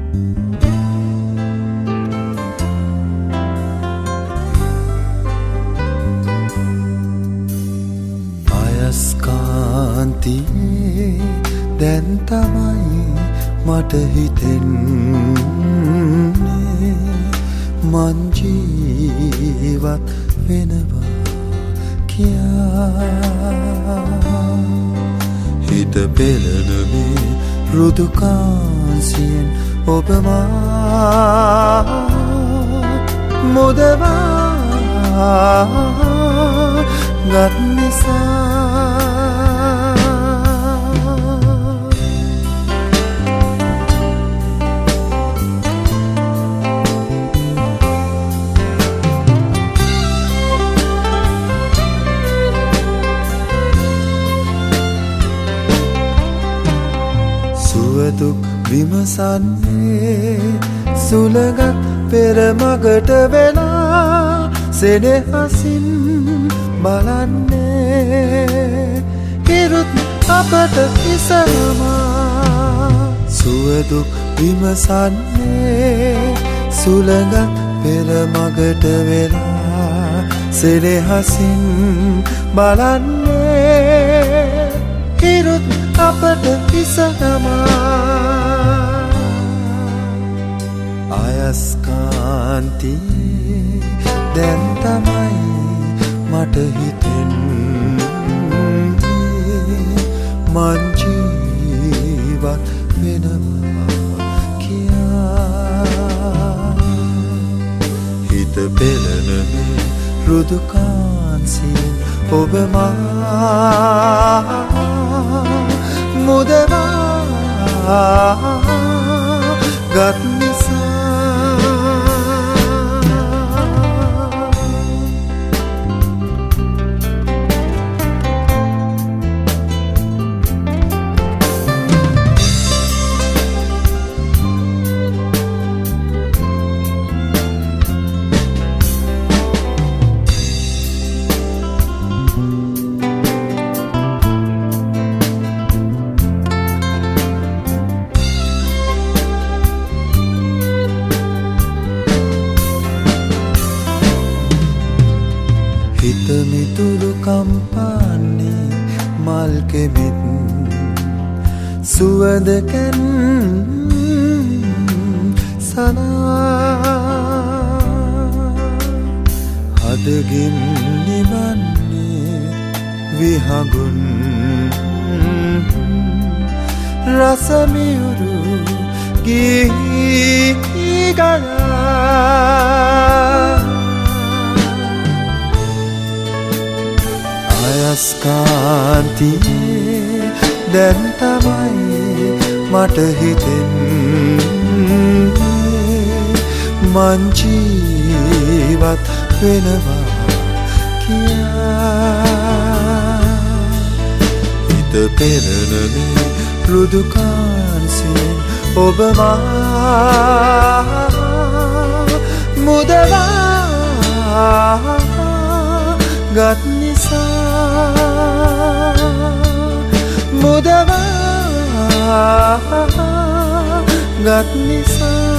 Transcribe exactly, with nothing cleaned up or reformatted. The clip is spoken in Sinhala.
අයස්කාන්තියේ දැන් තමයි මට හිතෙන්නේ මං ජීවත් වෙනවා කියා හිත පෙළන මේ රුදු කාන්සියෙන් ඔබ මා මුදවා ගත් නිසා දුක් විමසන්නේ සුළඟ පෙර මගට වෙලා සෙනෙහසින් බලන්නේ හිරුත් අපට ඉසනවා සුවදුක් විමසන්නේ සුළඟ පෙර මගට වෙලා සෙනෙහසින් බලන්නේ හිරුත් අපට ඉසනවා අයස්කාන්තියේ දැන් තමයි මට හිතෙන්නේ මං ජීවත් වෙනවා කියා හිත පෙළන මේ රුදු කාන්සියෙන් ඔබ මා මුදවා ගත් හිත මිතුරු කම්පාන්නේ මල් කෙමෙත් සුවඳකන් සනා හදකින් නිවන්නේ විහඟුන් රසමියුරු ගී ගයා අයස්කාන්තියේ දැන් තමයි මට හිතෙන්නේ මං ජීවත් වෙනවා කියා හිත පෙළන මේ රුදු කාන්සියෙන් ඔබ මා මුදවා ගත් නිසා මුදවා ගත් නිසා